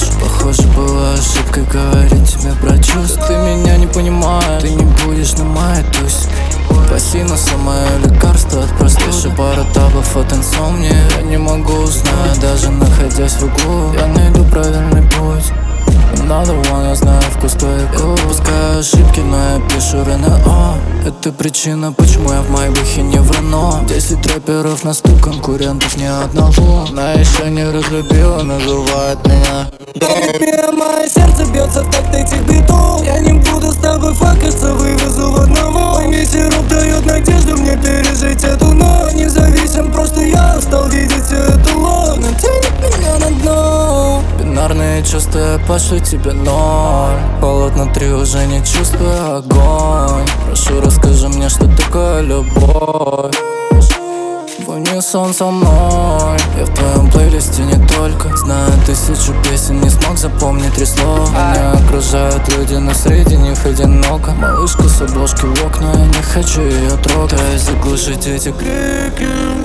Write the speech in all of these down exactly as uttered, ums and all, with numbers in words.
ночь. Похоже, была ошибкой говорить тебе про чувства. Ты меня не понимаешь, ты не будешь на моей тусе. Пассина самое лекарство от простыши. Пара таблов от инсомнии. Я не могу уснуть, даже находясь в углу. Я найду правильный путь. Another one, я знаю вкус твоих губ. Я допускаю ошибки, но я пишу РНО. Это причина, почему я в Майбахе не в Рено. Десять рэперов на стук, конкурентов ни одного. Она еще не разлюбила, называет меня Baby, мое сердце бьется в такт этих битов. Я не буду с тобой факаться, вывезу в одного. Мой сироп дает надежду мне пережить эту ночь. Независим, просто я устал видеть всю эту ложь. Она тянет меня на дно. Бинарные чувства, я пошлю тебе ноль. Холод внутри, уже не чувствую огонь. Прошу, расскажи мне, что такое любовь. В унисон со мной. Я в твоем плейлисте не только. Знаю тысячу песен, не смог запомнить три слова. Меня окружают люди, но среди них одиноко. Малышка с обложки в окна, я не хочу ее трогать. Пытаюсь заглушить эти крики.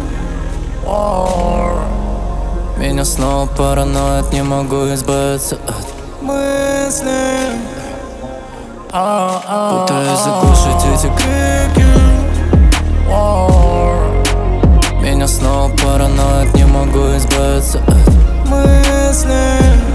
Меня снова параноид, не могу избавиться от мысли. Пытаюсь заглушить эти крики. Меня снова параноид, не могу избавиться от мысли.